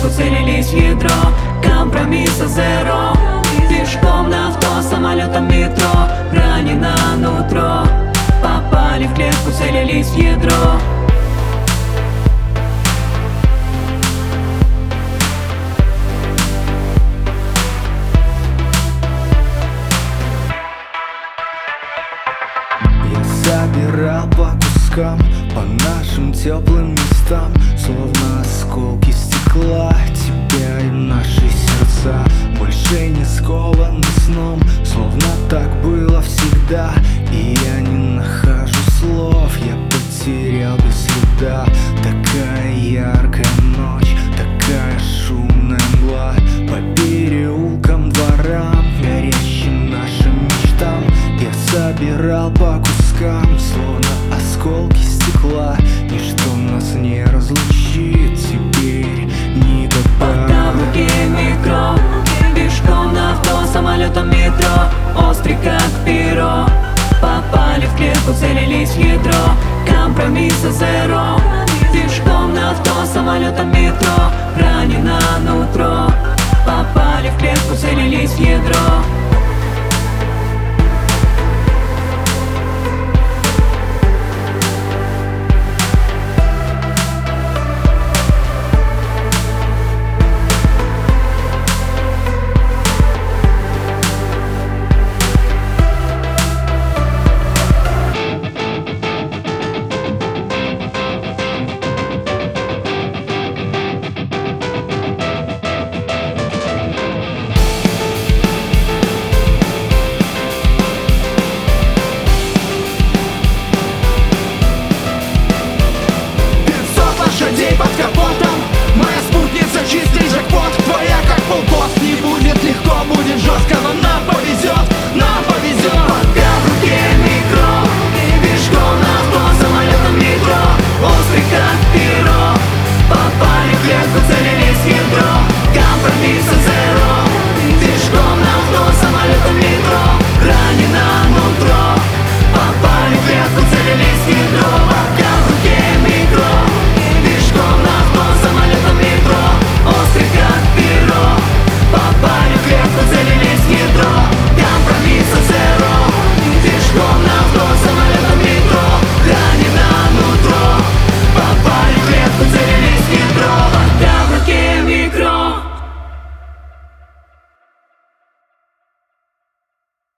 целились в ядро. Компромисса зеро. Пешком на авто, самолетом метро. Ранено нутро. Попали в клетку, целились в ядро. Собирал по кускам, по нашим теплым местам, словно осколки стекла, тебя и наши сердца. Больше не скованы сном, словно так было всегда. И я не нахожу слов, я потерял без следа. Такая яркая ночь, такая шумная мгла. По переулкам, дворам, горящим нашим мечтам. Я собирал по кускам, словно осколки стекла. Ничто нас не разлучит теперь никогда. Пока в руке микро, пешком на авто, самолетом метро. Острый как перо. Попали в клетку, целились в ядро. Компромисса зеро. Пешком на авто, самолетом метро. Ранено нутро. Попали в клетку, целились в ядро.